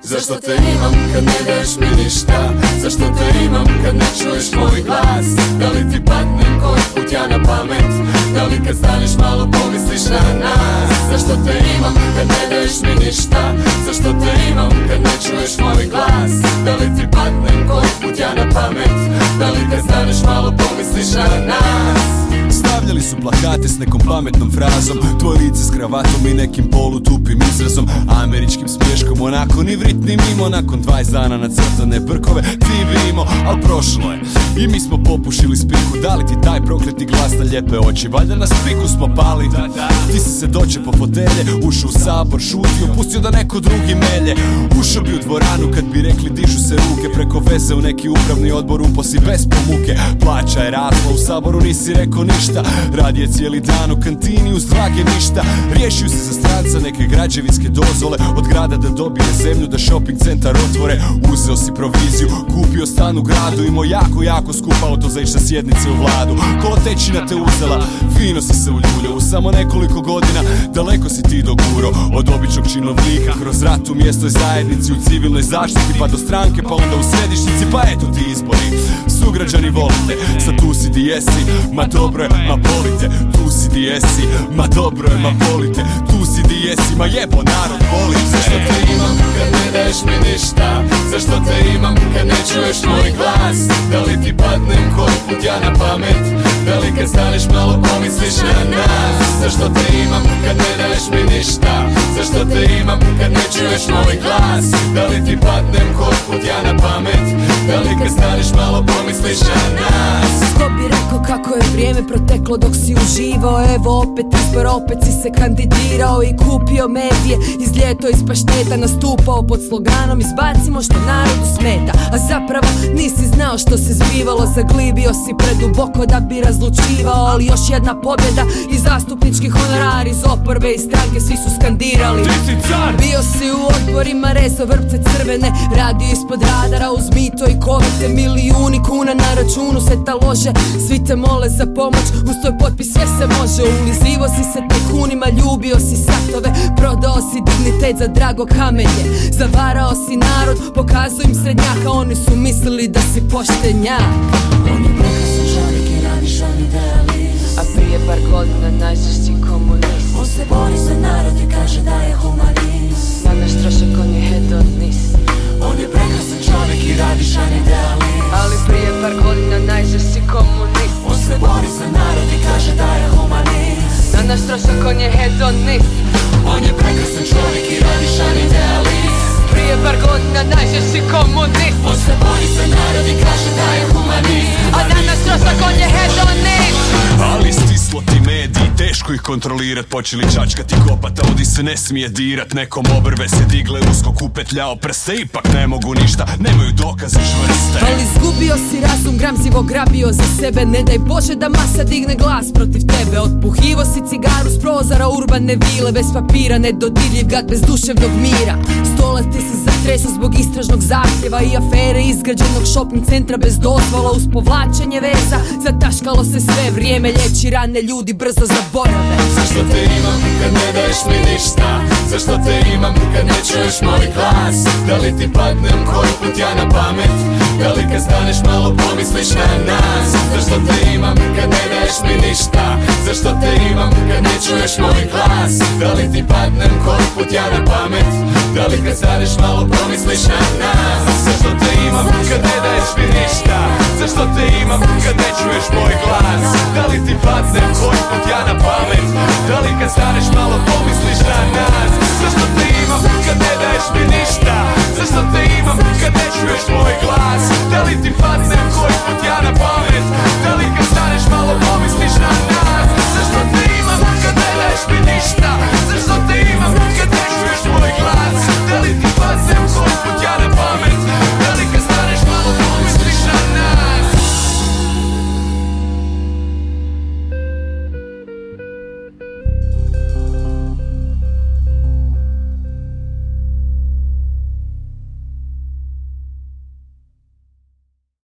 Zašto te imam kad ne daješ mi ništa? Zašto te imam kad ne čuješ moj glas? Da li ti padnem koji put ja na pamet? Da li kad staneš malo pomisliš na nas? Zašto te imam kad ne daješ mi ništa? Zašto te imam kad ne čuješ moj glas? Da li ti padnem koji put ja na pamet? Da li kad staneš malo pomisliš na nas? Stavljali su plakate s nekom pametnom frazom, tvoje lice s kravatom i nekim polutupim izrazom, američkim smješkom, onako ni vrit ni mimo. Nakon 20 dana nacrtane brkove ti bi imao, al prošlo je i mi smo popušili spiku. Da li ti taj prokleti glas na lijepe oči? Valjda na spiku smo pali. Ti si se doće po fotelje, ušao u sabor, šutio, pustio da neko drugi melje. Ušao bi u dvoranu kad bi rekli dižu se ruke, preko veze u neki upravni odbor uposi bez pomuke. Plaća je rasla, u saboru nisi rekao ništa, rad je cijeli dan u kantini uz drage ništa. Riješio si za stranca neke građevinske dozvole, od grada da dobije zemlju, da shopping centar otvore. Uzeo si proviziju, kupio stan u gradu, imao jako skup auto za ići na sjednice u vladu. Kolotečina te uzela, fino si se uljuljio, u samo nekoliko godina daleko si ti doguro. Od običnog činovnika kroz rat u mjestoj zajednici, u civilnoj zaštiti pa do stranke, pa onda u središnjici, pa eto ti izbori. Sugrađani volite, sad tu si di jesi, ma dobro je, ma volite. Tu si di jesi, ma dobro je, ma volite. Tu si di jesi, ma jebo narod volite. Zašto te imam kad ne daješ mi ništa? Zašto te imam kad ne čuješ moj glas? Da li ti padnem koji put ja na pamet? Da li kad staneš malo pomisliš na nas? Zašto te imam kad ne daješ mi ništa? Zašto te imam kad ne čuješ moj glas? Da li ti padnem koji put ja na pamet? Da li kad staneš malo pomisliš na nas? Ko bi rekao kako je vrijeme proteklo dok si uživao? Evo opet izbor, opet si se kandidirao i kupio medije. Iz ljeto iz pašteta nastupao pod sloganom izbacimo što narodu smeta. A zapravo nisi znao što se zbivalo, zaglibio si preduboko da bi razlučivao. Ali još jedna pobjeda i zastupnički honorar iz oporbe i stranke, svi su skandirali bio si u odborima, rezo vrpce crvene, radio ispod radara uz mito i kovite. Milijuni kuna na računu se talože, svi te mole za pomoć, uz tvoj potpis sve se može. Ulizivo si se tajkunima, ljubio si satove, prodao si dignitet za drago kamenje. Zavarao si narod, pokazuj im srednjaka, oni su mislili da si poštenjak. On je prekrasan čovjek i radiš on idealist, a prije par godina najžešći komunist. On se bori za narod i kaže da je humanist. Na naš trošak on je hedonist. On je prekrasan čovjek i radiš on idealist, ali prije par godina najžešći komunist. On se bori za narod i kaže da je humanist. Na naš trošak on je hedonist. On je prekrasan čovjek i radiš on idealist, prije par godina najžešći komunist. On se bori za narod i kaže da je humanist. A danas trošak on je hedonist. Ali stislo ti mediji, teško ih kontrolirat, počeli čačkati kopat, a ovdje se ne smije dirat. Nekom obrve se digle usko, upetljao prste, ipak ne mogu ništa, nemaju dokaze čvrste. Ali izgubio si razum, gramzivo grabio za sebe, ne daj Bože da masa digne glas protiv tebe. Otpuhivo si cigaru s prozora urbane vile, bez papira, nedodirljiv gad bez duševnog mira. Stoleti si zatresu zbog istražnog zahtjeva i afere izgrađenog shopping centra bez dozvola. Uz povlačenje veza zataškalo se sve, vrijeme liječi rane, ljudi brzo zaborave. Zašto te imam kad ne daješ mi ništa? Zašto te imam kad ne čuješ moj glas? Da li ti padnem koji put ja na pamet? Da li kad staneš malo pomisliš na nas? Zašto te imam kad ne daješ mi ništa? Zašto te imam kad ne čuješ moj glas? Da li ti padnem koji put ja na pamet? Da li kad staneš malo pomisliš na nas? Zašto te imam kad ne daješ mi ništa? Zašto te imam kad ne čuješ moj glas? Da li ti padnem koji put ja na pamet? Da